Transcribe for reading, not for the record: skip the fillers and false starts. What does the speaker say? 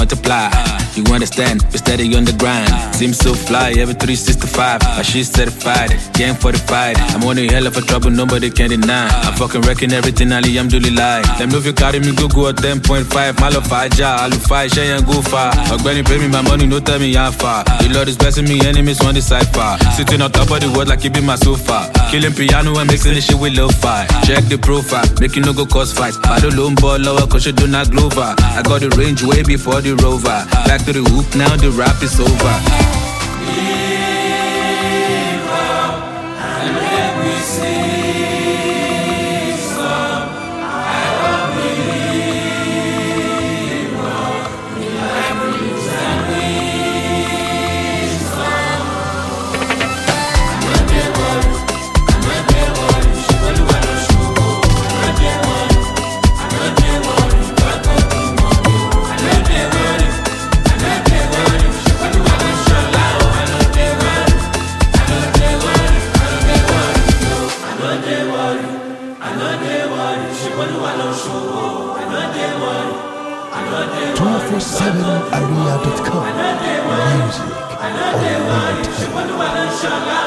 multiply. You understand? We're steady on the grind. Seems so fly, every 365. My shit certified, game fortified. I'm on a hell of a trouble, nobody can deny. I'm fucking wrecking everything, Ali, I'm doing lie. Them know if you carry me, go at 10.5. Malo Faja, Alu Shay and go far. When you pay me my money, no tell me how far. The Lord is blessing me, enemies on the cipher. Sitting on top of the world like it be my sofa. Killing piano and mixing the shit with lo-fi. Check the profile, making no go cause fight. I don't loan ball lower, cause you do not glover. I got the range way before the rover. Back to the hoop, now the rap is over. area.com. Music on